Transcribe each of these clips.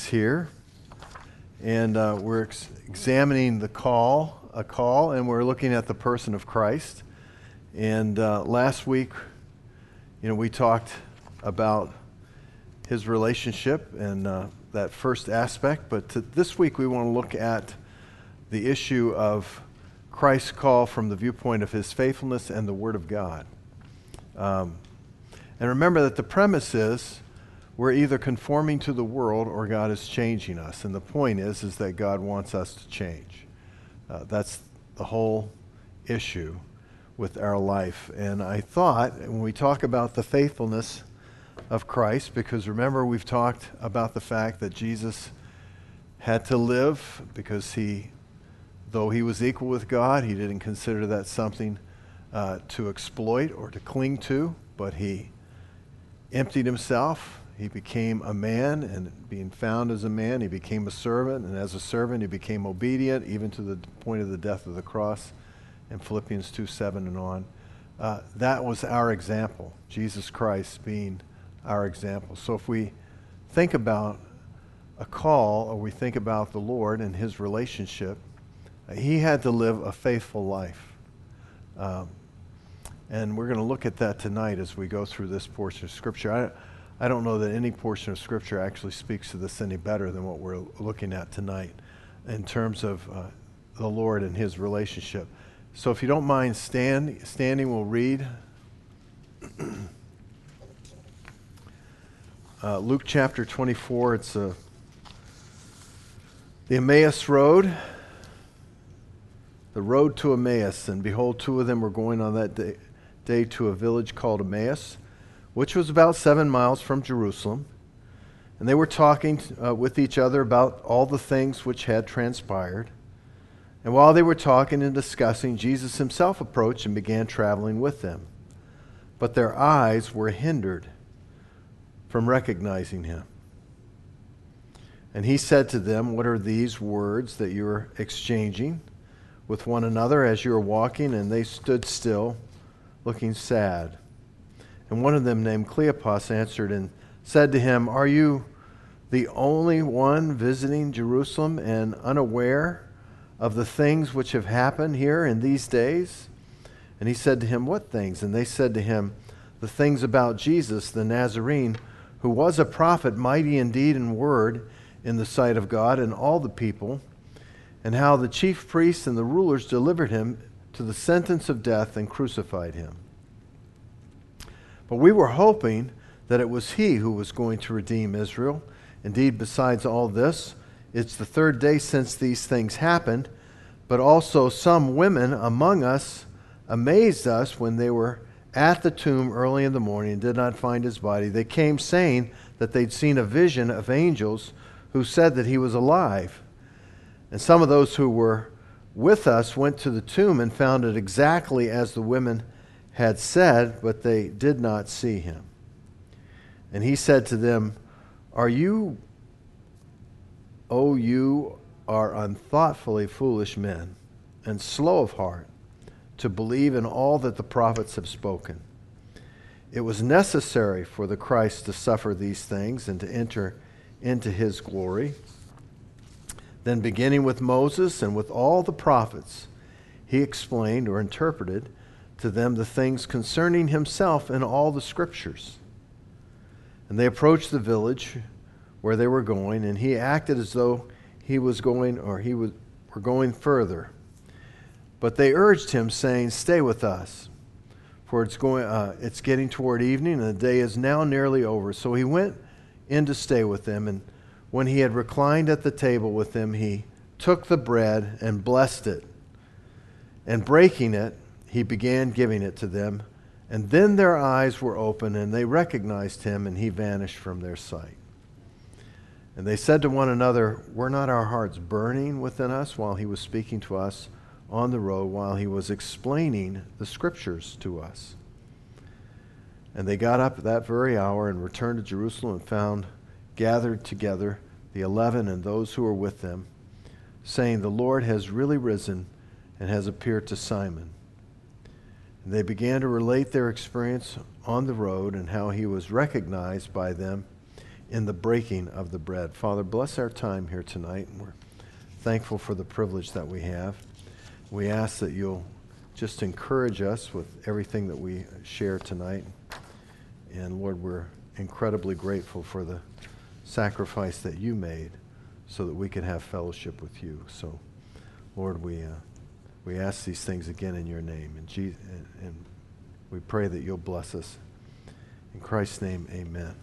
is here, and we're examining a call, and we're looking at the person of Christ. And last week, we talked about his relationship and that first aspect, but this week we want to look at the issue of Christ's call from the viewpoint of his faithfulness and the Word of God. And remember that the premise is we're either conforming to the world or God is changing us. And the point is that God wants us to change. That's the whole issue with our life. And I thought when we talk about the faithfulness of Christ, because remember we've talked about the fact that Jesus had to live because though he was equal with God, he didn't consider that something to exploit or to cling to, but he emptied himself. He became a man, and being found as a man, he became a servant, and as a servant he became obedient, even to the point of the death of the cross in Philippians 2:7 and on. That was our example, Jesus Christ being our example. So if we think about a call, or we think about the Lord and his relationship, he had to live a faithful life. And we're going to look at that tonight as we go through this portion of Scripture. I don't know that any portion of Scripture actually speaks to this any better than what we're looking at tonight in terms of the Lord and his relationship. So if you don't mind standing, we'll read Luke chapter 24. It's the Emmaus Road, the road to Emmaus. And behold, two of them were going on that day to a village called Emmaus, which was about 7 miles from Jerusalem. And they were talking with each other about all the things which had transpired. And while they were talking and discussing, Jesus himself approached and began traveling with them. But their eyes were hindered from recognizing him. And he said to them, "What are these words that you are exchanging with one another as you are walking?" And they stood still, looking sad. And one of them, named Cleopas, answered and said to him, "Are you the only one visiting Jerusalem and unaware of the things which have happened here in these days?" And he said to him, "What things?" And they said to him, "The things about Jesus the Nazarene, who was a prophet, mighty in deed and word in the sight of God and all the people, and how the chief priests and the rulers delivered him to the sentence of death and crucified him. But we were hoping that it was he who was going to redeem Israel. Indeed, besides all this, it's the third day since these things happened, but also some women among us amazed us when they were at the tomb early in the morning and did not find his body. They came saying that they'd seen a vision of angels who said that he was alive. And some of those who were with us went to the tomb and found it exactly as the women had said, but they did not see him." And he said to them, you are unthoughtfully foolish men, and slow of heart to believe in all that the prophets have spoken. It was necessary for the Christ to suffer these things and to enter into his glory. Then beginning with Moses and with all the prophets, he explained or interpreted to them the things concerning himself in all the Scriptures. And they approached the village where they were going, and he acted as though he was going, or were going further. But they urged him, saying, "Stay with us, for it's getting toward evening, and the day is now nearly over." So he went in to stay with them, and when he had reclined at the table with them, he took the bread and blessed it, and breaking it, he began giving it to them. And then their eyes were opened, and they recognized him, and he vanished from their sight. And they said to one another, "Were not our hearts burning within us while he was speaking to us on the road, while he was explaining the Scriptures to us?" And they got up at that very hour and returned to Jerusalem and found gathered together the 11 and those who were with them, saying, "The Lord has really risen and has appeared to Simon." And they began to relate their experience on the road and how he was recognized by them in the breaking of the bread. Father, bless our time here tonight. We're thankful for the privilege that we have. We ask that you'll just encourage us with everything that we share tonight. And Lord, we're incredibly grateful for the sacrifice that you made so that we can have fellowship with you. So, Lord, we ask these things again in your name. And we pray that you'll bless us. In Christ's name, amen.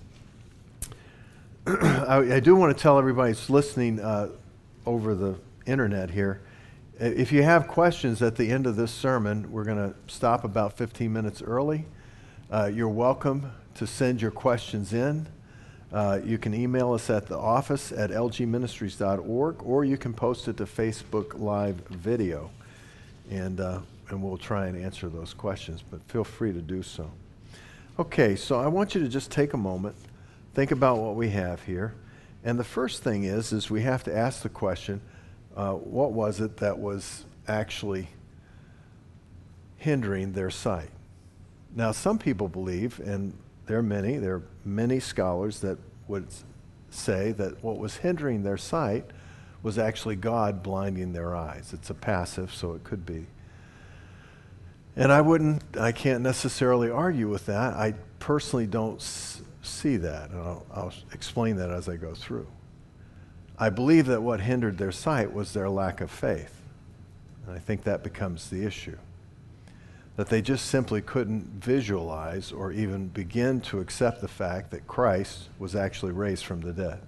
I do want to tell everybody who's listening over the internet here, if you have questions at the end of this sermon, we're going to stop about 15 minutes early. You're welcome to send your questions in. You can email us at the office at lgministries.org, or you can post it to Facebook Live video, and we'll try and answer those questions, but feel free to do so. Okay, so I want you to just take a moment, think about what we have here, and the first thing is we have to ask the question, what was it that was actually hindering their sight? Now, some people believe, and there are many scholars that would say that what was hindering their sight was actually God blinding their eyes. It's a passive, so it could be. And I can't necessarily argue with that. I personally don't see that, and I'll explain that as I go through. I believe that what hindered their sight was their lack of faith. And I think that becomes the issue. That they just simply couldn't visualize or even begin to accept the fact that Christ was actually raised from the dead.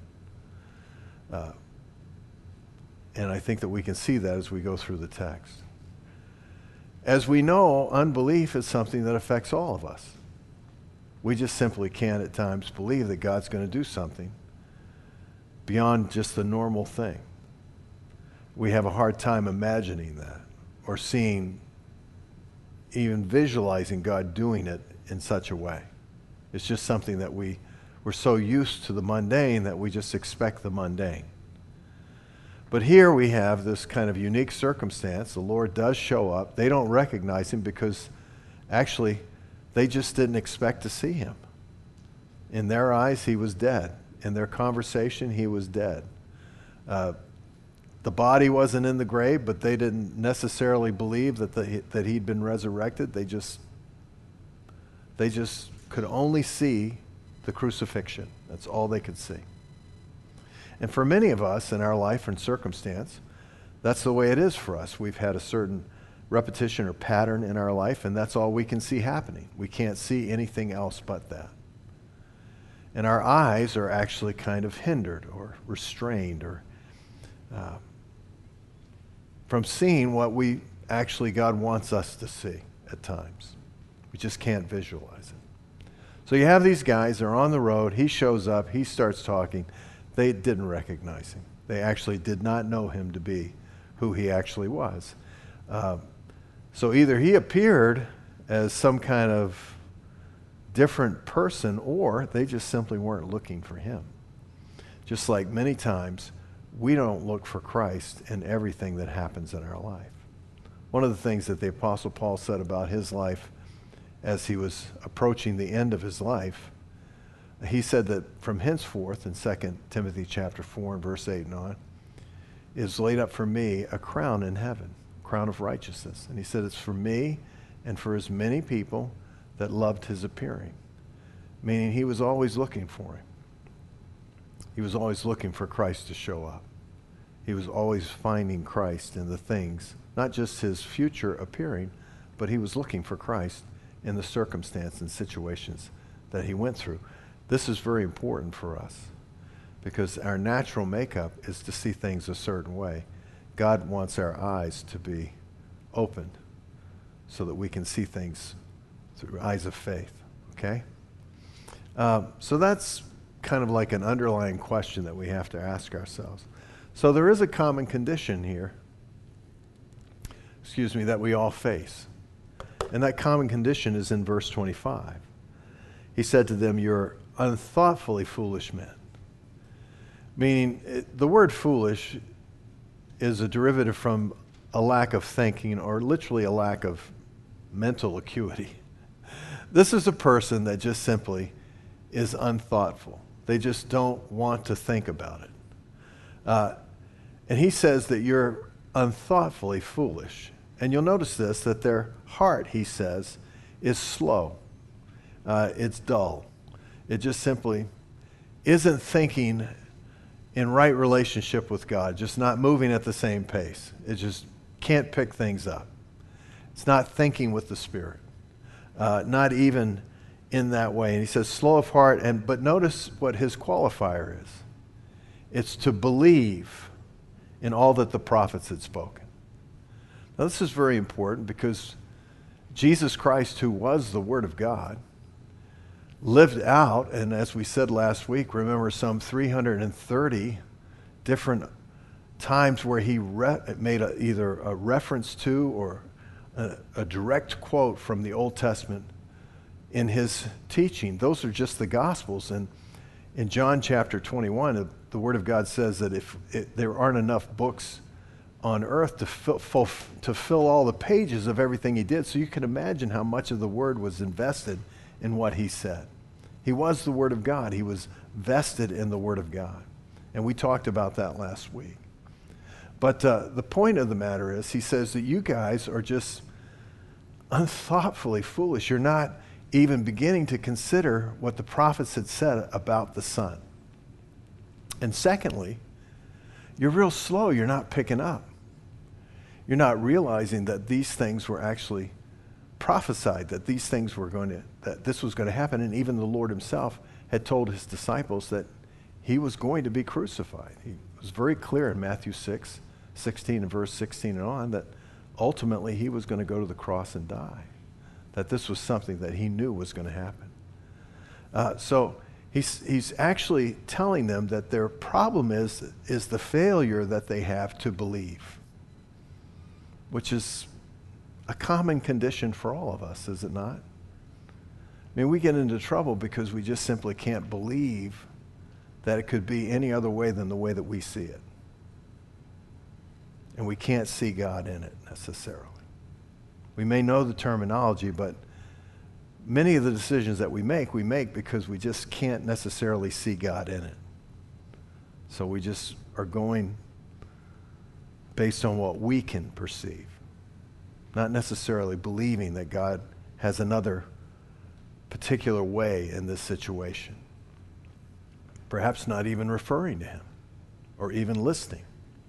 And I think that we can see that as we go through the text. As we know, unbelief is something that affects all of us. We just simply can't at times believe that God's going to do something beyond just the normal thing. We have a hard time imagining that or even visualizing God doing it in such a way. It's just something that we're so used to the mundane that we just expect the mundane. But here we have this kind of unique circumstance. The Lord does show up. They don't recognize him because actually they just didn't expect to see him. In their eyes, he was dead. In their conversation, he was dead. The body wasn't in the grave, but they didn't necessarily believe that he'd been resurrected. They just could only see the crucifixion. That's all they could see. And for many of us in our life and circumstance, that's the way it is for us. We've had a certain repetition or pattern in our life, and that's all we can see happening. We can't see anything else but that. And our eyes are actually kind of hindered or restrained or from seeing what God wants us to see at times. We just can't visualize it. So you have these guys, they're on the road, he shows up, he starts talking. They didn't recognize him. They actually did not know him to be who he actually was. So either he appeared as some kind of different person, or they just simply weren't looking for him. Just like many times, we don't look for Christ in everything that happens in our life. One of the things that the Apostle Paul said about his life as he was approaching the end of his life, he said that from henceforth, in 2 Timothy chapter 4 and verse 8 and on, is laid up for me a crown in heaven, crown of righteousness. And he said it's for me and for as many people that loved his appearing. Meaning he was always looking for him. He was always looking for Christ to show up. He was always finding Christ in the things, not just his future appearing, but he was looking for Christ in the circumstance and situations that he went through. This is very important for us because our natural makeup is to see things a certain way. God wants our eyes to be opened so that we can see things through eyes of faith, okay? So that's kind of like an underlying question that we have to ask ourselves. So there is a common condition here, that we all face. And that common condition is in verse 25. He said to them, "You're unthoughtfully foolish men." Meaning, the word foolish is a derivative from a lack of thinking, or literally a lack of mental acuity. This is a person that just simply is unthoughtful. They just don't want to think about it. And he says that you're unthoughtfully foolish. And you'll notice this, that their heart, he says, is slow. It's dull. It just simply isn't thinking in right relationship with God, just not moving at the same pace. It just can't pick things up. It's not thinking with the Spirit, not even in that way. And he says slow of heart, but notice what his qualifier is. It's to believe in all that the prophets had spoken. Now this is very important because Jesus Christ, who was the Word of God, lived out, and as we said last week, remember some 330 different times where he made either a reference to or a direct quote from the Old Testament in his teaching. Those are just the Gospels. And in John chapter 21, the Word of God says that if there aren't enough books on earth to fill all the pages of everything he did, so you can imagine how much of the Word was invested in what he said. He was the Word of God. He was vested in the Word of God. And we talked about that last week. But the point of the matter is, he says that you guys are just unthoughtfully foolish. You're not even beginning to consider what the prophets had said about the Son. And secondly, you're real slow. You're not picking up. You're not realizing that these things were actually prophesied, that these things were that this was going to happen. And even the Lord himself had told his disciples that he was going to be crucified. He was very clear in Matthew 6:16 and verse 16 and on that ultimately he was going to go to the cross and die, that this was something that he knew was going to happen. So he's actually telling them that their problem is the failure that they have to believe, which is a common condition for all of us, is it not? I mean, we get into trouble because we just simply can't believe that it could be any other way than the way that we see it. And we can't see God in it necessarily. We may know the terminology, but many of the decisions that we make because we just can't necessarily see God in it. So we just are going based on what we can perceive, not necessarily believing that God has another particular way in this situation. Perhaps not even referring to him or even listening.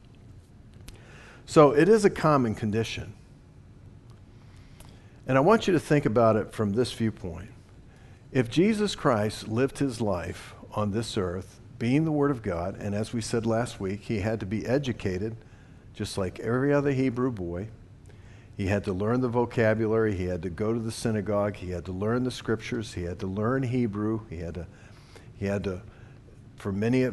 So it is a common condition. And I want you to think about it from this viewpoint. If Jesus Christ lived his life on this earth, being the Word of God, and as we said last week, he had to be educated just like every other Hebrew boy. He had to learn the vocabulary. He had to go to the synagogue. He had to learn the scriptures. He had to learn Hebrew. He had to, for many,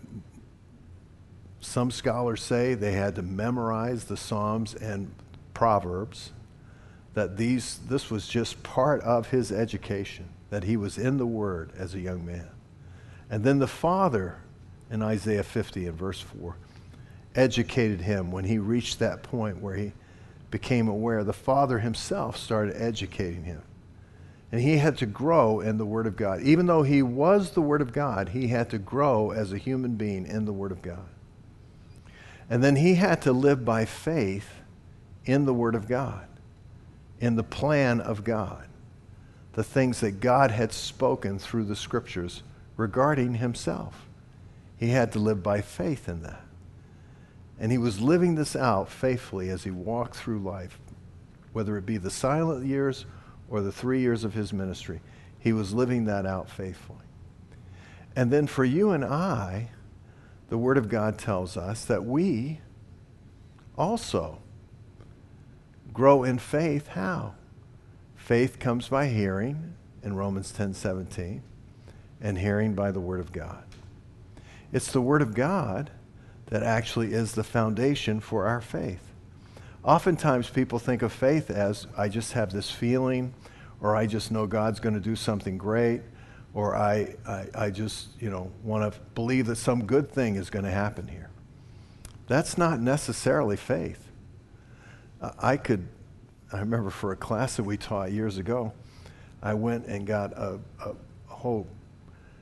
some scholars say they had to memorize the Psalms and Proverbs, that this was just part of his education, that he was in the Word as a young man. And then the Father, in Isaiah 50 and verse 4, educated him when he reached that point where he became aware. The Father himself started educating him. And he had to grow in the Word of God. Even though he was the Word of God, he had to grow as a human being in the Word of God. And then he had to live by faith in the Word of God, in the plan of God, the things that God had spoken through the Scriptures regarding himself. He had to live by faith in that. And he was living this out faithfully as he walked through life, whether it be the silent years or the 3 years of his ministry. He was living that out faithfully. And then for you and I, the Word of God tells us that we also grow in faith. How? Faith comes by hearing, in Romans 10:17, and hearing by the Word of God. It's the Word of God that actually is the foundation for our faith. Oftentimes people think of faith as, I just have this feeling, or I just know God's going to do something great, or I just want to believe that some good thing is going to happen here. That's not necessarily faith. I remember for a class that we taught years ago, I went and got a whole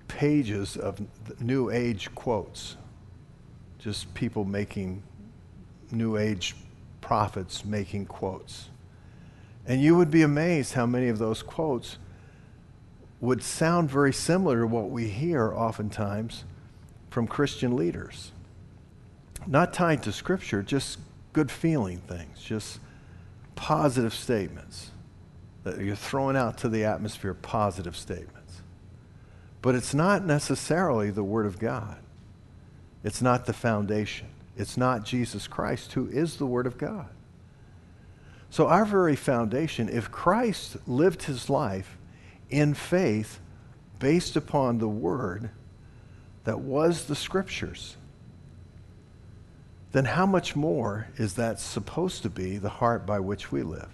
pages of New Age quotes, just people making New Age prophets making quotes. And you would be amazed how many of those quotes would sound very similar to what we hear oftentimes from Christian leaders. Not tied to Scripture, just good feeling things, just positive statements that you're throwing out to the atmosphere, positive statements. But it's not necessarily the Word of God. It's not the foundation. It's not Jesus Christ, who is the Word of God. So our very foundation, if Christ lived his life in faith based upon the Word that was the Scriptures, then how much more is that supposed to be the heart by which we live?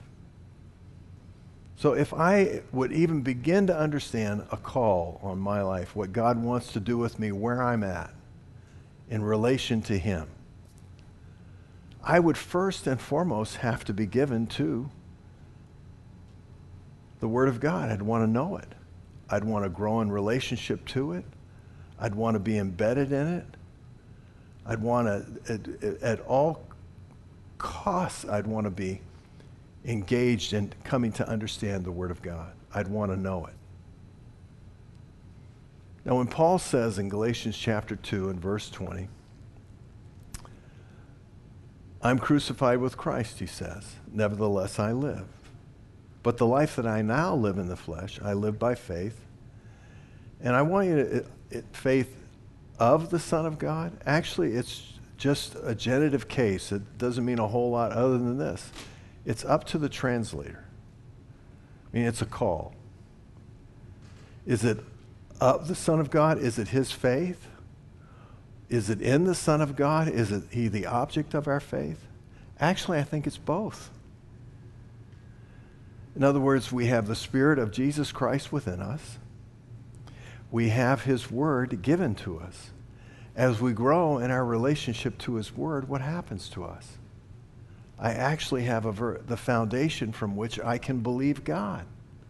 So if I would even begin to understand a call on my life, what God wants to do with me where I'm at in relation to him, I would first and foremost have to be given to the Word of God. I'd want to know it. I'd want to grow in relationship to it. I'd want to be embedded in it. I'd want to, at all costs, I'd want to be engaged in coming to understand the Word of God. I'd want to know it. Now, when Paul says in Galatians chapter 2 and verse 20, I'm crucified with Christ, he says, nevertheless I live. But the life that I now live in the flesh, I live by faith. And I want you to, faith of the Son of God, actually it's just a genitive case. It doesn't mean a whole lot other than this. It's up to the translator. I mean, it's a call. Is it of the Son of God? Is it his faith? Is it in the Son of God? Is it he the object of our faith? Actually, I think it's both. In other words, we have the Spirit of Jesus Christ within us. We have his Word given to us. As we grow in our relationship to his Word, what happens to us? I actually have the foundation from which I can believe God.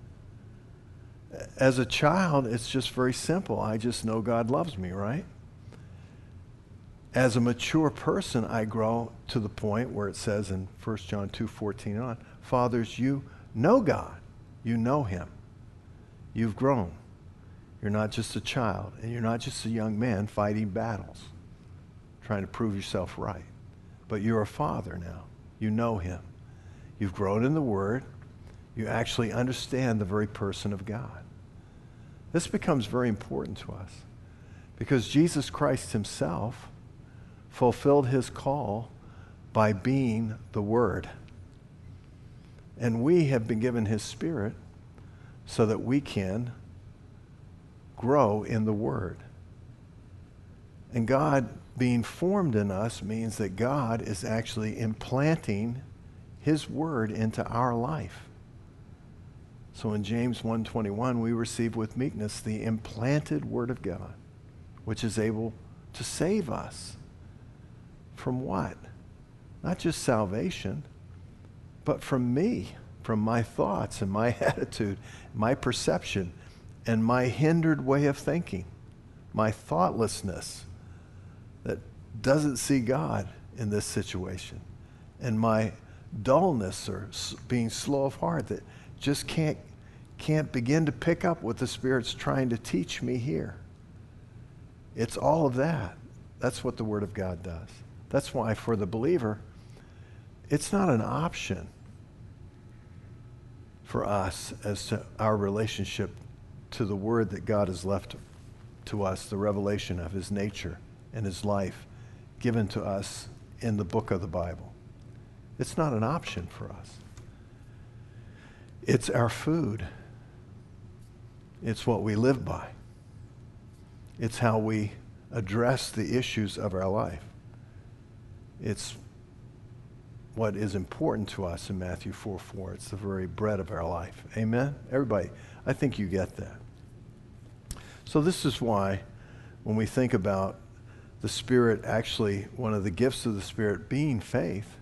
As a child, it's just very simple. I just know God loves me, right? As a mature person, I grow to the point where it says in 1 John 2:14 on, fathers, you know God. You know him. You've grown. You're not just a child, and you're not just a young man fighting battles, trying to prove yourself right. But you're a father now. You know him. You've grown in the Word. You actually understand the very person of God. This becomes very important to us because Jesus Christ himself fulfilled his call by being the Word. And we have been given his Spirit so that we can grow in the Word. And God being formed in us means that God is actually implanting his Word into our life. So in James 1:21, we receive with meekness the implanted Word of God, which is able to save us from what? Not just salvation, but from me, from my thoughts and my attitude, my perception, and my hindered way of thinking, my thoughtlessness that doesn't see God in this situation, and my dullness or being slow of heart that just can't begin to pick up what the Spirit's trying to teach me here. It's all of that. That's what the Word of God does. That's why for the believer, it's not an option for us as to our relationship to the Word that God has left to us, the revelation of his nature and his life given to us in the book of the Bible. It's not an option for us. It's our food. It's what we live by. It's how we address the issues of our life. It's what is important to us in Matthew 4:4. It's the very bread of our life. Amen? Everybody, I think you get that. So this is why when we think about the Spirit, actually one of the gifts of the Spirit being faith,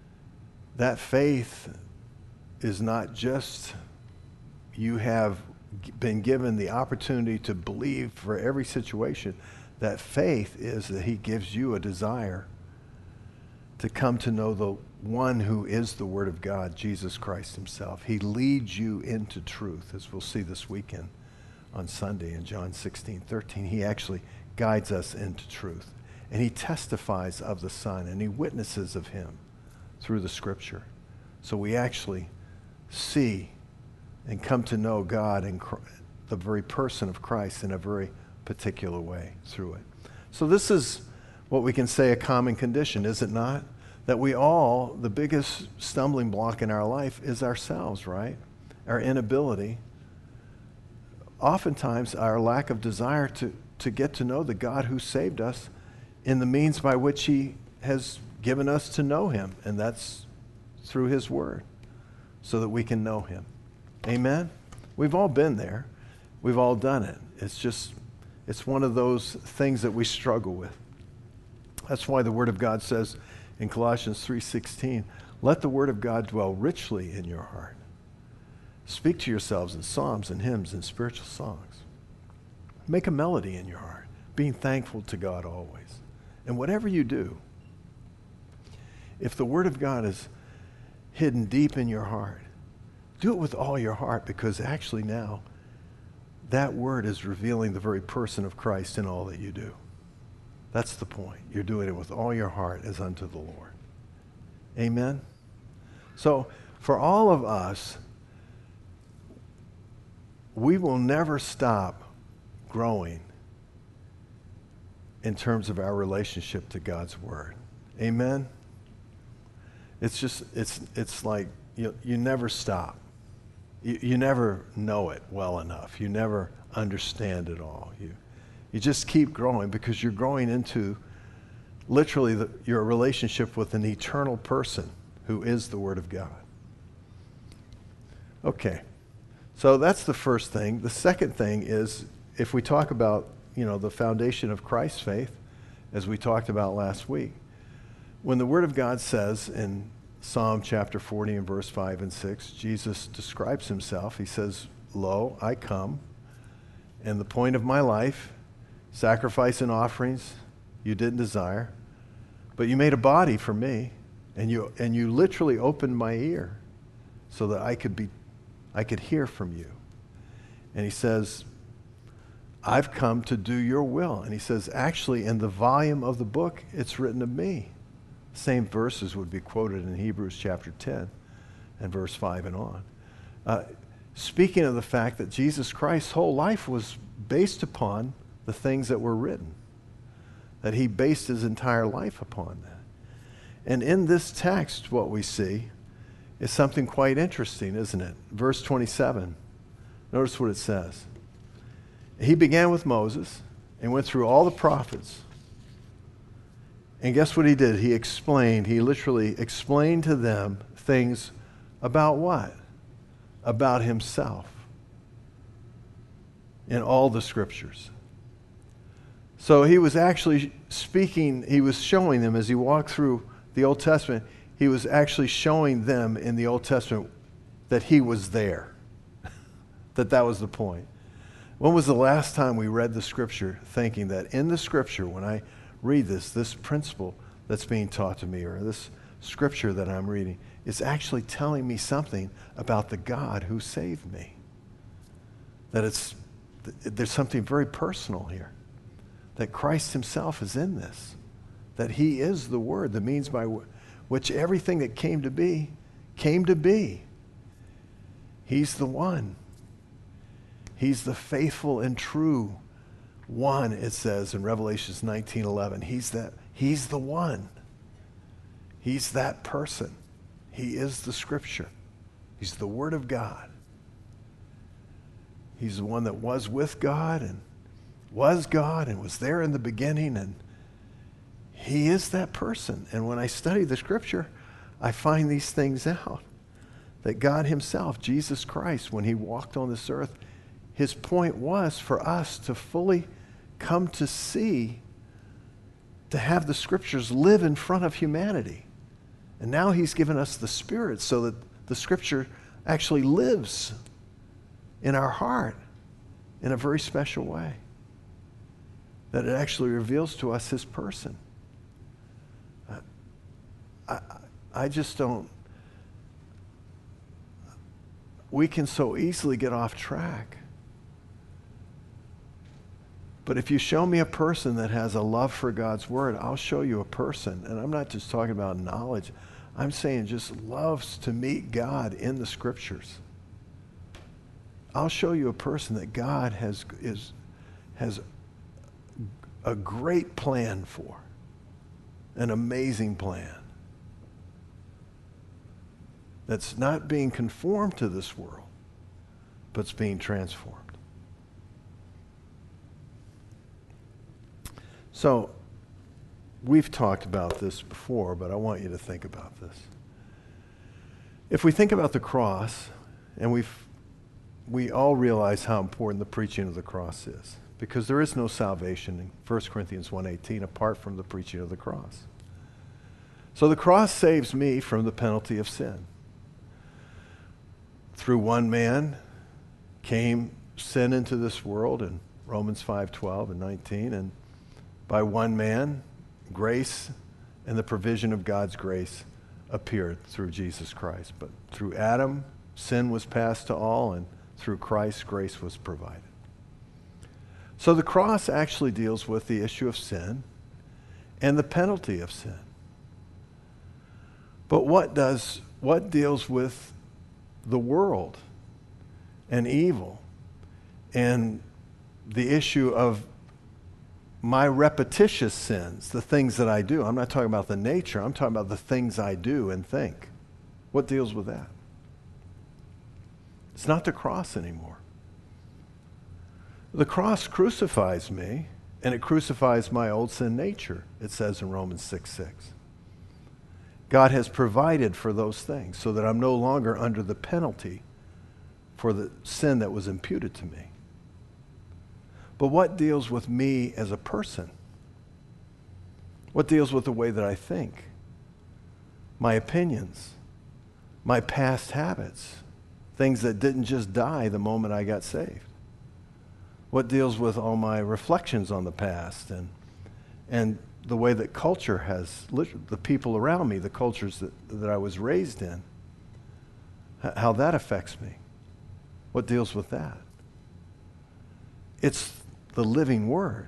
that faith is not just you have been given the opportunity to believe for every situation, that faith is that he gives you a desire to come to know the one who is the Word of God, Jesus Christ himself. He leads you into truth, as we'll see this weekend on Sunday in John 16:13. He actually guides us into truth. And he testifies of the Son, and he witnesses of him through the Scripture. So we actually see and come to know God and the very person of Christ in a very particular way through it. So this is what we can say a common condition, is it not? That we all, the biggest stumbling block in our life is ourselves, right? Our inability, oftentimes our lack of desire to get to know the God who saved us in the means by which he has given us to know him, and that's through his word, so that we can know him. Amen? We've all been there. We've all done it. It's one of those things that we struggle with. That's why the Word of God says in Colossians 3:16, let the Word of God dwell richly in your heart. Speak to yourselves in psalms and hymns and spiritual songs. Make a melody in your heart, being thankful to God always. And whatever you do, if the Word of God is hidden deep in your heart, do it with all your heart, because actually now that Word is revealing the very person of Christ in all that you do. That's the point. You're doing it with all your heart as unto the Lord. Amen? So for all of us, we will never stop growing in terms of our relationship to God's Word. Amen? It's like you never stop. You never know it well enough. You never understand it all. You just keep growing, because you're growing into literally your relationship with an eternal person who is the Word of God. Okay, so that's the first thing. The second thing is, if we talk about, the foundation of Christ's faith, as we talked about last week, when the Word of God says in Psalm chapter 40 and verse 5 and 6, Jesus describes himself. He says, lo, I come, and the point of my life, sacrifice and offerings you didn't desire, but you made a body for me, and you literally opened my ear so that I could hear from you. And he says, I've come to do your will. And he says, actually, in the volume of the book, it's written of me. Same verses would be quoted in Hebrews chapter 10 and verse 5 and on. Speaking of the fact that Jesus Christ's whole life was based upon the things that were written, that he based his entire life upon that. And in this text, what we see is something quite interesting, isn't it? Verse 27, notice what it says. He began with Moses and went through all the prophets. And guess what he did? He literally explained to them things about what? About himself in all the scriptures. So he was actually speaking, he was showing them as he walked through the Old Testament, he was actually showing them in the Old Testament that he was there, that was the point. When was the last time we read the scripture thinking that in the scripture, when I read this principle that's being taught to me, or this scripture that I'm reading, is actually telling me something about the God who saved me? That there's something very personal here. That Christ himself is in this. That he is the Word, the means by which everything that came to be, came to be. He's the one. He's the faithful and true one, it says in Revelation 19:11. He's the one. He's that person. He is the Scripture. He's the Word of God. He's the one that was with God and was there in the beginning, and he is that person. And when I study the Scripture, I find these things out. That God himself, Jesus Christ, when he walked on this earth, his point was for us to fully come to see, to have the Scriptures live in front of humanity. And now he's given us the Spirit so that the Scripture actually lives in our heart. in a very special way. That it actually reveals to us his person. I just don't. We can so easily get off track. But if you show me a person that has a love for God's word, I'll show you a person. And I'm not just talking about knowledge. I'm saying just loves to meet God in the scriptures. I'll show you a person that God has a great plan for. An amazing plan. That's not being conformed to this world, but it's being transformed. So, we've talked about this before, but I want you to think about this. If we think about the cross, and we all realize how important the preaching of the cross is, because there is no salvation in 1 Corinthians 1:18 apart from the preaching of the cross. So the cross saves me from the penalty of sin. Through one man came sin into this world in Romans 5:12 and 19, and by one man, grace and the provision of God's grace appeared through Jesus Christ. But through Adam, sin was passed to all, and through Christ, grace was provided. So the cross actually deals with the issue of sin and the penalty of sin. But what deals with the world and evil and the issue of my repetitious sins, the things that I do? I'm not talking about the nature. I'm talking about the things I do and think. What deals with that? It's not the cross anymore. The cross crucifies me, and it crucifies my old sin nature, it says in Romans 6:6. God has provided for those things so that I'm no longer under the penalty for the sin that was imputed to me. But what deals with me as a person? What deals with the way that I think? My opinions, my past habits, things that didn't just die the moment I got saved. What deals with all my reflections on the past and the way that culture has, the people around me, the cultures that I was raised in, how that affects me? What deals with that? It's the living Word.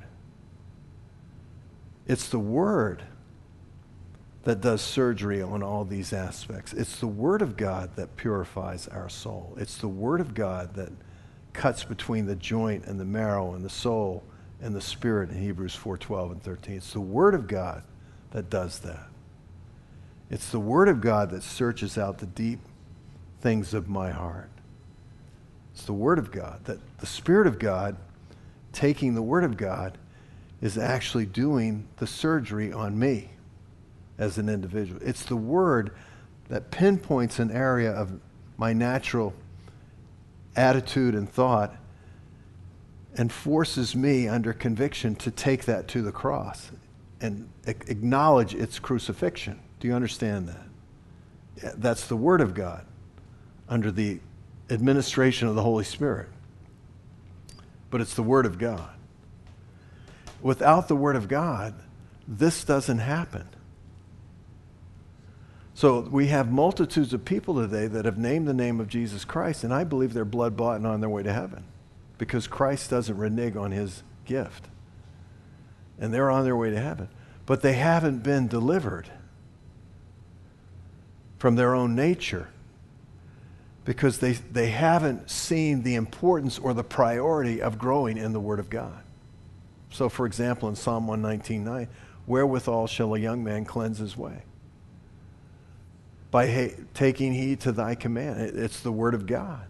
It's the Word that does surgery on all these aspects. It's the Word of God that purifies our soul. It's the Word of God that cuts between the joint and the marrow and the soul and the spirit in Hebrews 4:12 and 13. It's the Word of God that does that. It's the Word of God that searches out the deep things of my heart. It's the Word of God, that the Spirit of God, taking the Word of God, is actually doing the surgery on me as an individual. It's the Word that pinpoints an area of my natural attitude and thought and forces me under conviction to take that to the cross and acknowledge its crucifixion. Do you understand that? That's the Word of God under the administration of the Holy Spirit. But it's the Word of God. Without the Word of God, this doesn't happen. So we have multitudes of people today that have named the name of Jesus Christ, and I believe they're blood-bought and on their way to heaven because Christ doesn't renege on his gift. And they're on their way to heaven. But they haven't been delivered from their own nature because they haven't seen the importance or the priority of growing in the Word of God. So, for example, in Psalm 119:9, wherewithal shall a young man cleanse his way? By taking heed to thy command. It's the Word of God.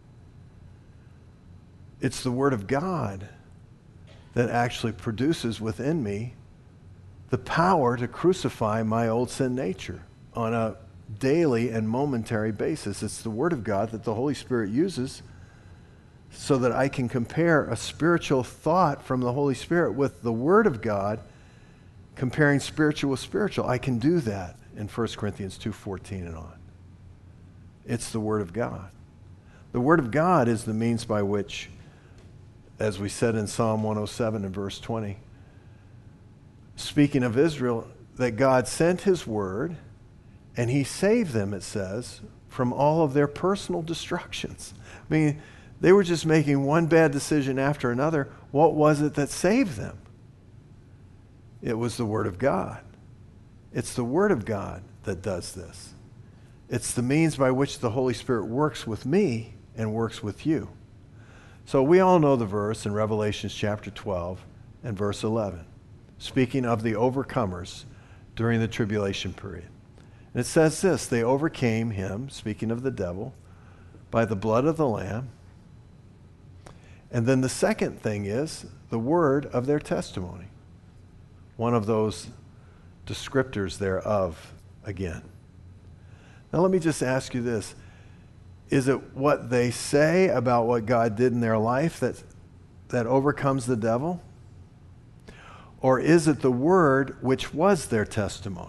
It's the Word of God that actually produces within me the power to crucify my old sin nature on a daily and momentary basis. It's the Word of God that the Holy Spirit uses so that I can compare a spiritual thought from the Holy Spirit with the Word of God, comparing spiritual with spiritual. I can do that in 1 Corinthians 2:14 and on. It's the Word of God. The Word of God is the means by which as we said in Psalm 107 and verse 20, speaking of Israel, that God sent his word and he saved them, it says, from all of their personal destructions. I mean, they were just making one bad decision after another. What was it that saved them? It was the Word of God. It's the Word of God that does this. It's the means by which the Holy Spirit works with me and works with you. So we all know the verse in Revelation chapter 12 and verse 11, speaking of the overcomers during the tribulation period. And it says this, they overcame him, speaking of the devil, by the blood of the Lamb. And then the second thing is the word of their testimony. One of those descriptors thereof again. Now let me just ask you this. Is it what they say about what God did in their life that overcomes the devil? Or is it the word which was their testimony?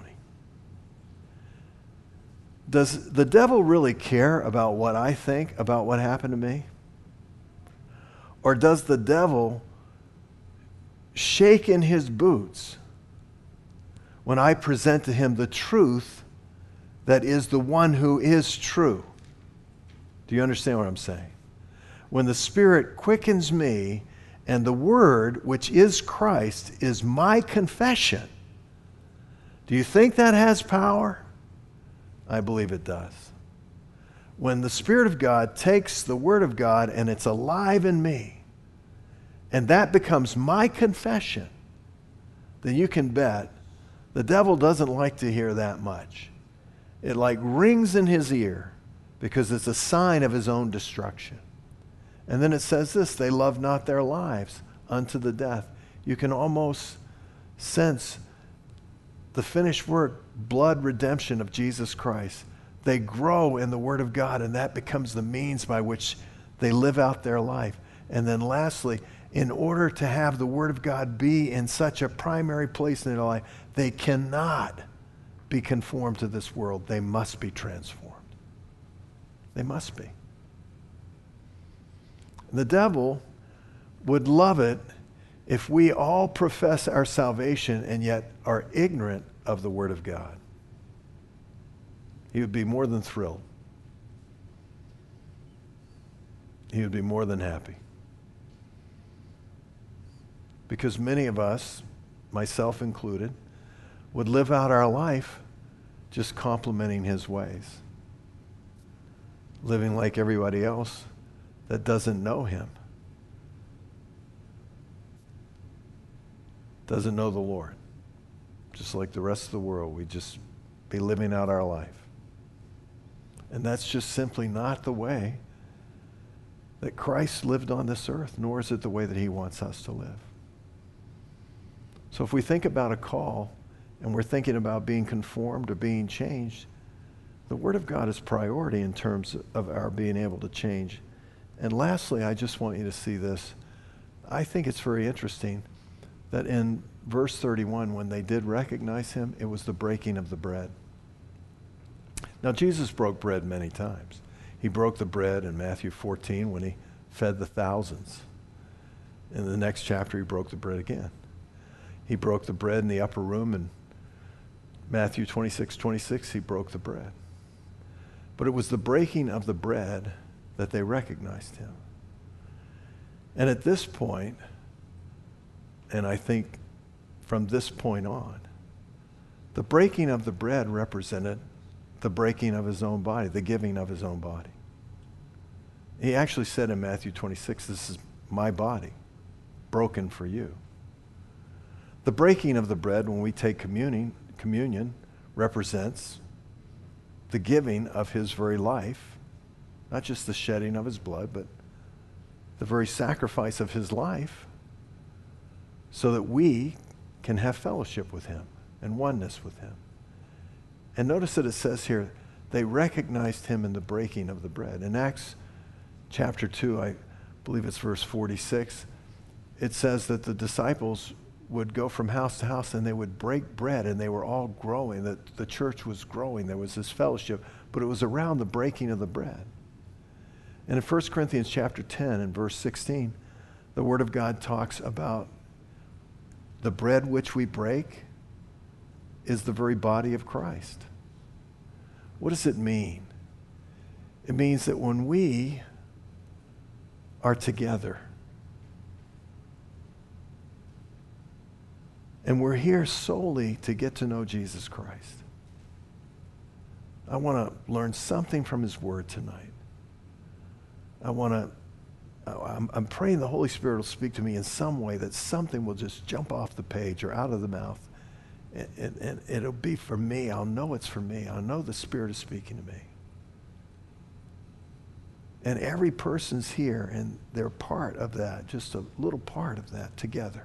Does the devil really care about what I think about what happened to me? Or does the devil shake in his boots when I present to him the truth that is the one who is true? Do you understand what I'm saying? When the Spirit quickens me and the Word, which is Christ, is my confession, do you think that has power? I believe it does. When the Spirit of God takes the Word of God and it's alive in me, and that becomes my confession, then you can bet the devil doesn't like to hear that much. It like rings in his ear because it's a sign of his own destruction. And then it says this, they love not their lives unto the death. You can almost sense the finished work, blood redemption of Jesus Christ. They grow in the Word of God, and that becomes the means by which they live out their life. And then lastly, in order to have the Word of God be in such a primary place in their life, they cannot be conformed to this world. They must be transformed. They must be. The devil would love it if we all profess our salvation and yet are ignorant of the Word of God. He would be more than thrilled. He would be more than happy. Because many of us, myself included, would live out our life just complimenting his ways, living like everybody else that doesn't know him, doesn't know the Lord. Just like the rest of the world, we'd just be living out our life. And that's just simply not the way that Christ lived on this earth, nor is it the way that he wants us to live. So if we think about a call and we're thinking about being conformed or being changed, the Word of God is priority in terms of our being able to change. And lastly, I just want you to see this. I think it's very interesting that in verse 31, when they did recognize him, it was the breaking of the bread. Now, Jesus broke bread many times. He broke the bread in Matthew 14 when he fed the thousands. In the next chapter, he broke the bread again. He broke the bread in the upper room in Matthew 26:26, he broke the bread. But it was the breaking of the bread that they recognized him. And at this point, and I think from this point on, the breaking of the bread represented the breaking of his own body, the giving of his own body. He actually said in Matthew 26, this is my body, broken for you. The breaking of the bread when we take communion represents the giving of his very life, not just the shedding of his blood, but the very sacrifice of his life so that we can have fellowship with him and oneness with him. And notice that it says here, they recognized him in the breaking of the bread. In Acts chapter 2, I believe it's verse 46, it says that the disciples would go from house to house and they would break bread, and they were all growing. The church was growing. There was this fellowship, but it was around the breaking of the bread. And in 1 Corinthians chapter 10 and verse 16, the Word of God talks about the bread which we break is the very body of Christ. What does it mean? It means that when we are together, and we're here solely to get to know Jesus Christ, I want to learn something from his word tonight. I'm praying the Holy Spirit will speak to me in some way, that something will just jump off the page or out of the mouth. And it'll be for me. I'll know it's for me. I'll know the Spirit is speaking to me. And every person's here, and they're part of that, just a little part of that together.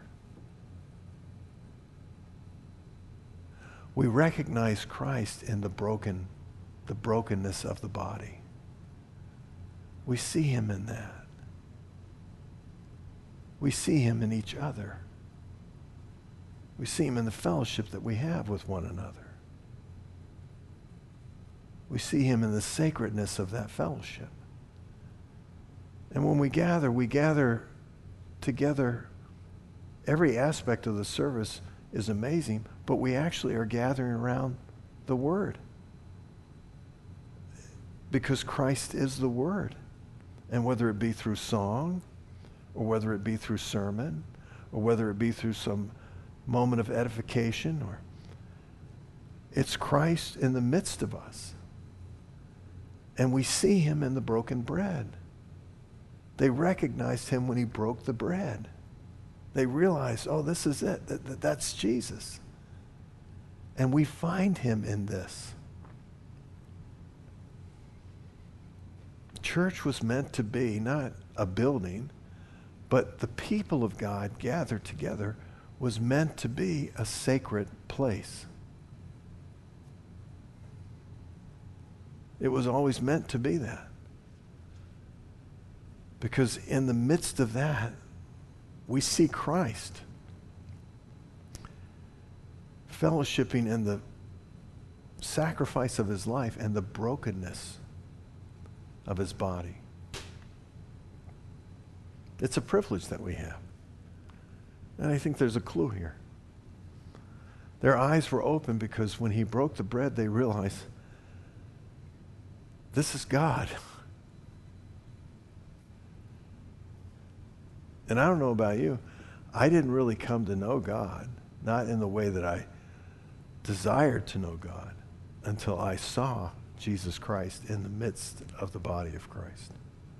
We recognize Christ in the brokenness of the body. We see him in that. We see him in each other. We see him in the fellowship that we have with one another. We see him in the sacredness of that fellowship. And when we gather together. Every aspect of the service is amazing, but we actually are gathering around the Word. Because Christ is the Word. And whether it be through song, or whether it be through sermon, or whether it be through some moment of edification, or it's Christ in the midst of us. And we see him in the broken bread. They recognized him when he broke the bread. They realized, oh, this is it. That's Jesus. And we find him in this. Church was meant to be not a building, but the people of God gathered together was meant to be a sacred place. It was always meant to be that. Because in the midst of that, we see Christ fellowshipping in the sacrifice of his life and the brokenness of his body. It's a privilege that we have. And I think there's a clue here. Their eyes were open because when he broke the bread, they realized, this is God. And I don't know about you, I didn't really come to know God, not in the way that I desired to know God, until I saw Jesus Christ in the midst of the body of Christ.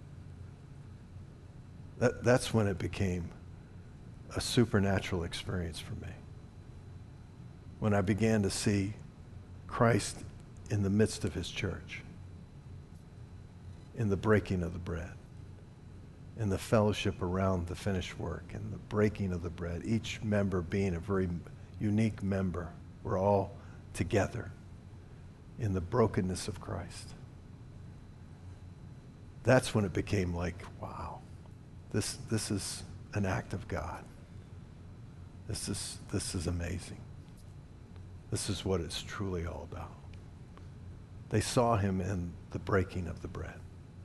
That's when it became a supernatural experience for me. When I began to see Christ in the midst of his church, in the breaking of the bread, in the fellowship around the finished work, and the breaking of the bread, each member being a very unique member. We're all together in the brokenness of Christ. That's when it became like, wow, this is an act of God. This is amazing. This is what it's truly all about. They saw him in the breaking of the bread.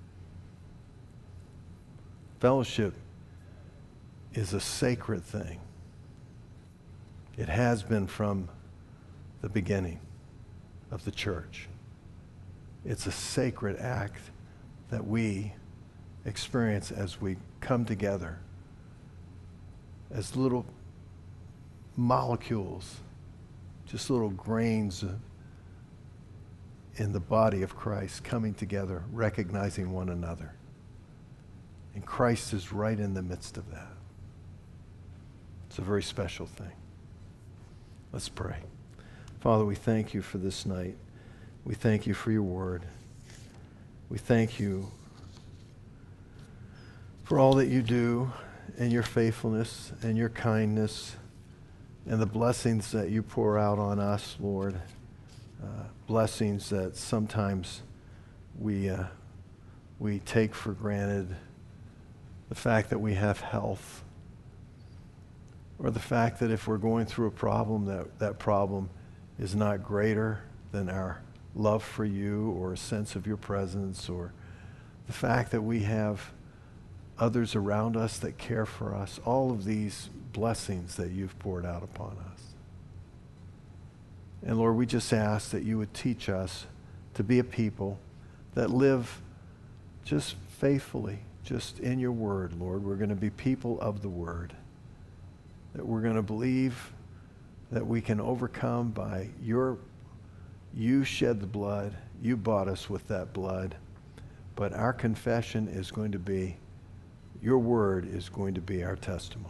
Fellowship is a sacred thing. It has been from the beginning of the church. It's a sacred act that we experience as we come together as little molecules, just little grains in the body of Christ coming together, recognizing one another. And Christ is right in the midst of that. It's a very special thing. Let's pray. Father, we thank you for this night. We thank you for your word. We thank you for all that you do and your faithfulness and your kindness and the blessings that you pour out on us, Lord. Blessings that sometimes we take for granted. The fact that we have health, or the fact that if we're going through a problem, that problem is not greater than our love for you or a sense of your presence, or the fact that we have others around us that care for us, all of these blessings that you've poured out upon us. And Lord, we just ask that you would teach us to be a people that live just faithfully, just in your word, Lord. We're going to be people of the word, that we're going to believe that we can overcome by you shed the blood, you bought us with that blood, but our confession is going to be, your word is going to be our testimony.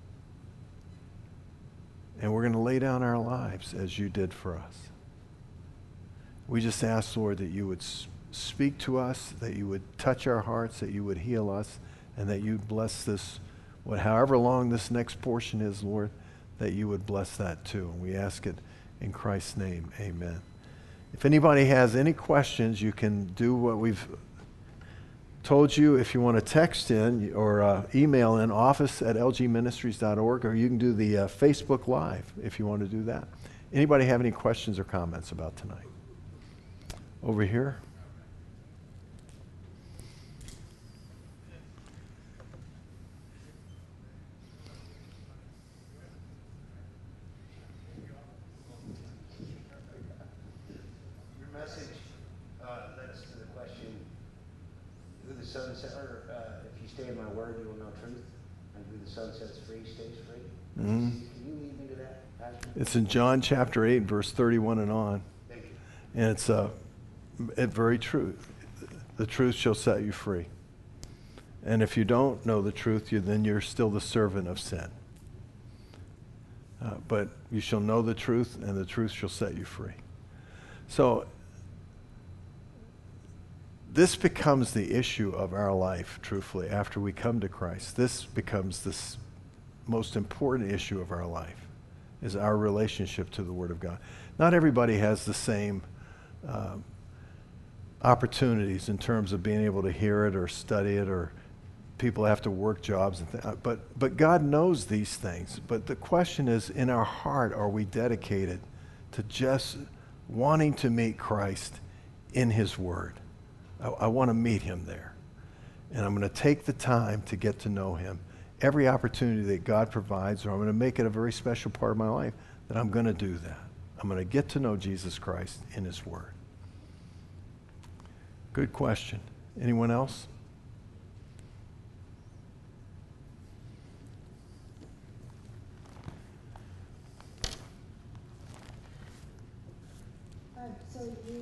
And we're going to lay down our lives as you did for us. We just ask, Lord, that you would speak to us, that you would touch our hearts, that you would heal us, and that you'd bless this, however long this next portion is, Lord, that you would bless that too. And we ask it in Christ's name, amen. If anybody has any questions, you can do what we've told you. If you want to text in or email in office@lgministries.org, or you can do the Facebook Live if you want to do that. Anybody have any questions or comments about tonight? Over here. Your message led us to the question, who the Son sets, or if you stay in my word, you will know truth, and who the Son sets free stays free. Mm-hmm. Can you lead me to that, Pastor? It's in John chapter 8, verse 31 and on. Thank you. And it's very true. The truth shall set you free. And if you don't know the truth, then you're still the servant of sin. But you shall know the truth, and the truth shall set you free. So this becomes the issue of our life, truthfully, after we come to Christ. This becomes this most important issue of our life, is our relationship to the Word of God. Not everybody has the same opportunities in terms of being able to hear it or study it, or people have to work jobs and but God knows these things. But the question is, in our heart, are we dedicated to just wanting to meet Christ in his word? I want to meet him there, and I'm going to take the time to get to know him. Every opportunity that God provides, or I'm going to make it a very special part of my life, that I'm going to do that. I'm going to get to know Jesus Christ in his word. Good question. Anyone else? So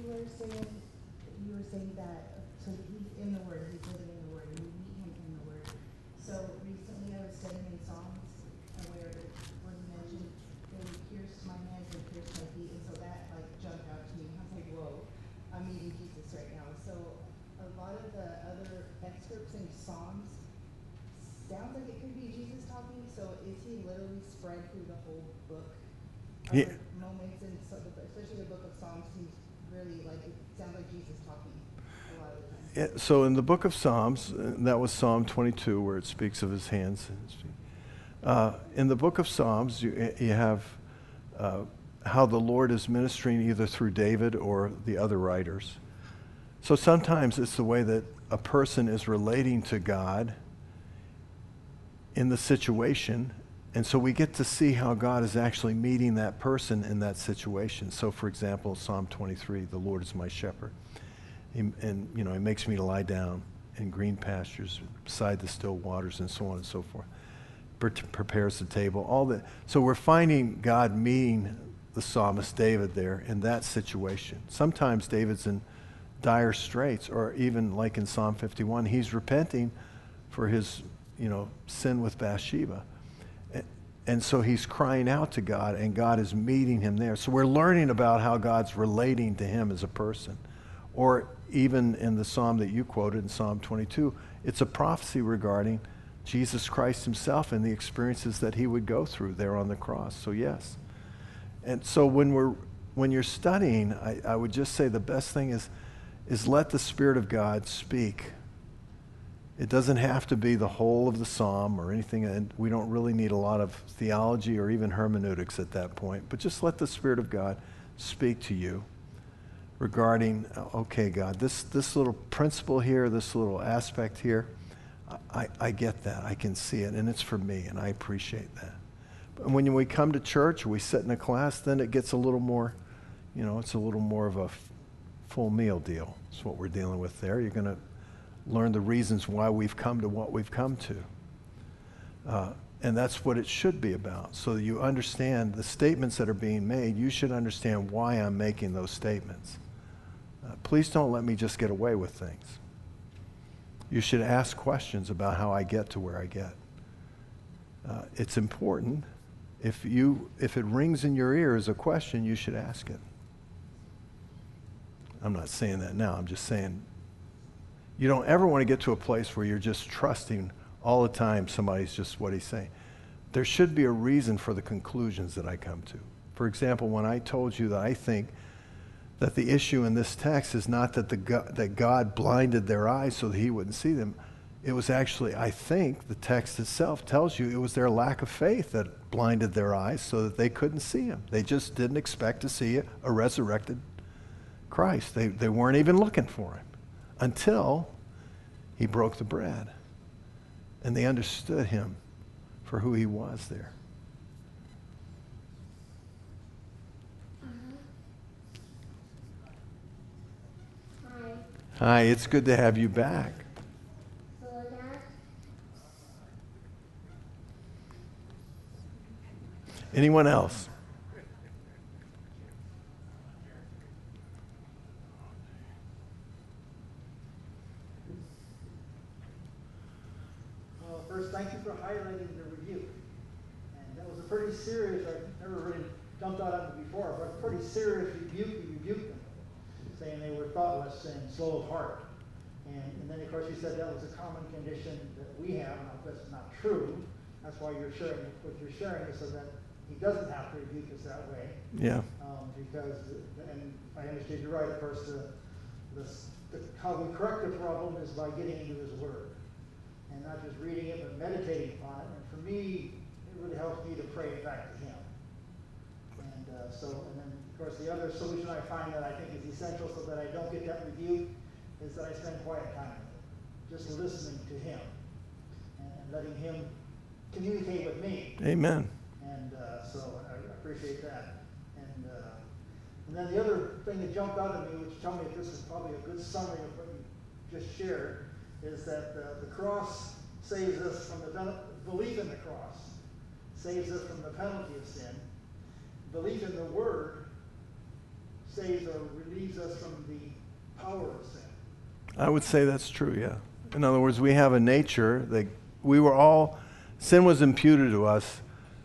you were saying that, so he's in the Word, he's living in the Word, and you meet him in the Word. So recently I was studying in Psalms, where when you mentioned that he pierced my hands and pierced my feet, and so that like jumped out to me. I was like, whoa, I'm meeting Jesus right now. So a lot of the other excerpts in Psalms sounds like it could be Jesus talking. So is he literally spread through the whole book? Yeah. Moments in, especially the book of Psalms, seems really like it sounds like Jesus talking a lot of the time. So in the book of Psalms, that was Psalm 22, where it speaks of his hands and his feet. In the book of Psalms, you have how the Lord is ministering either through David or the other writers. So sometimes it's the way that a person is relating to God in the situation, and so we get to see how God is actually meeting that person in that situation. So for example, Psalm 23, the Lord is my shepherd. He makes me to lie down in green pastures beside the still waters, and so on and so forth. Prepares the table, all that. So we're finding God meeting the psalmist David there in that situation. Sometimes David's in dire straits, or even like in Psalm 51, he's repenting for his sin with Bathsheba. And so he's crying out to God, and God is meeting him there. So we're learning about how God's relating to him as a person. Or even in the psalm that you quoted in Psalm 22, it's a prophecy regarding Jesus Christ himself and the experiences that he would go through there on the cross. So yes. And so when you're studying, I would just say the best thing is let the Spirit of God speak. It doesn't have to be the whole of the psalm or anything, and we don't really need a lot of theology or even hermeneutics at that point, but just let the Spirit of God speak to you regarding, okay, God, this little principle here, this little aspect here, I get that. I can see it, and it's for me, and I appreciate that. But when we come to church or we sit in a class, then it gets a little more, it's a little more of a full meal deal. That's what we're dealing with there. You're going to learn the reasons why we've come to what we've come to. And that's what it should be about. So that you understand the statements that are being made, you should understand why I'm making those statements. Please don't let me just get away with things. You should ask questions about how I get to where I get. It's important. If it rings in your ear as a question, you should ask it. I'm not saying that now. I'm just saying you don't ever want to get to a place where you're just trusting all the time somebody's just what he's saying. There should be a reason for the conclusions that I come to. For example, when I told you that I think that the issue in this text is not that God blinded their eyes so that he wouldn't see them. It was actually, I think, the text itself tells you it was their lack of faith that blinded their eyes so that they couldn't see him. They just didn't expect to see a resurrected Christ. They weren't even looking for him until he broke the bread. And they understood him for who he was there. Hi, it's good to have you back. Anyone else? First, thank you for highlighting the rebuke. And that was a pretty serious, I've never really jumped out at it before, but a pretty serious rebuke. You rebuked them, saying they were thoughtless and slow of heart. And then, of course, you said that was a common condition that we have. Now, that's not true. That's why you're sharing what you're sharing is so that he doesn't have to rebuke us that way. Yeah. Because, and I understand you're right, of course, how we correct the problem is by getting into his word. And not just reading it, but meditating upon it. And for me, it really helps me to pray it back to him. And and then, of course, the other solution I find that I think is essential so that I don't get that rebuke is that I spend quiet time with him, just listening to him and letting him communicate with me. Amen. And so I appreciate that. And then the other thing that jumped out at me, which tell me if this is probably a good summary of what you just shared, is that the cross saves us from the belief in the cross saves us from the penalty of sin. Belief in the word saves or relieves us from the power of sin. I would say that's true, yeah. In other words, we have a nature that sin was imputed to us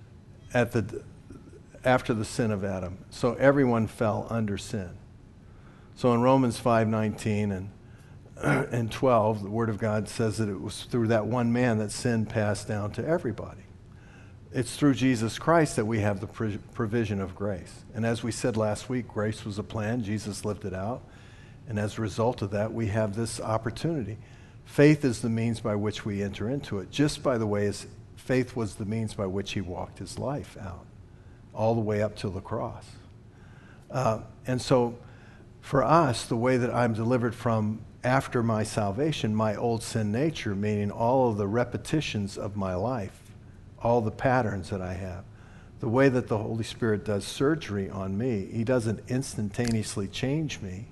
after the sin of Adam. So everyone fell under sin. So in Romans 5:19 and 12, the Word of God says that it was through that one man that sin passed down to everybody. It's through Jesus Christ that we have the provision of grace. And as we said last week, grace was a plan. Jesus lived it out. And as a result of that, we have this opportunity. Faith is the means by which we enter into it. Just by the way, as faith was the means by which he walked his life out, all the way up to the cross. And so for us, the way that I'm delivered from after my salvation, my old sin nature, meaning all of the repetitions of my life, all the patterns that I have, the way that the Holy Spirit does surgery on me, he doesn't instantaneously change me.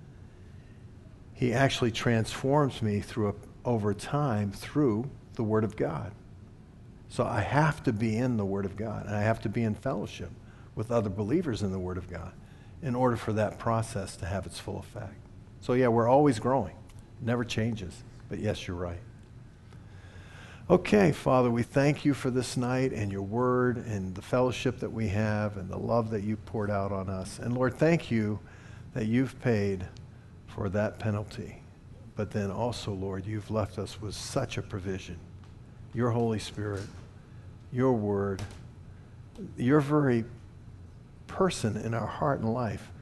He actually transforms me over time through the Word of God. So I have to be in the Word of God, and I have to be in fellowship with other believers in the Word of God in order for that process to have its full effect. So yeah, we're always growing. It never changes. But yes, you're right. Okay, Father, we thank you for this night and your word and the fellowship that we have and the love that you poured out on us. And Lord, thank you that you've paid for that penalty. But then also, Lord, you've left us with such a provision. Your Holy Spirit, your word, your very person in our heart and life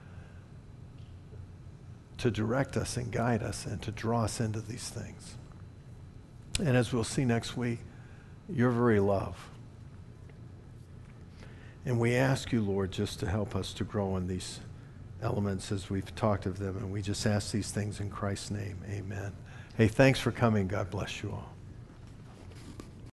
to direct us and guide us and to draw us into these things. And as we'll see next week, your very love. And we ask you, Lord, just to help us to grow in these elements as we've talked of them. And we just ask these things in Christ's name. Amen. Hey, thanks for coming. God bless you all.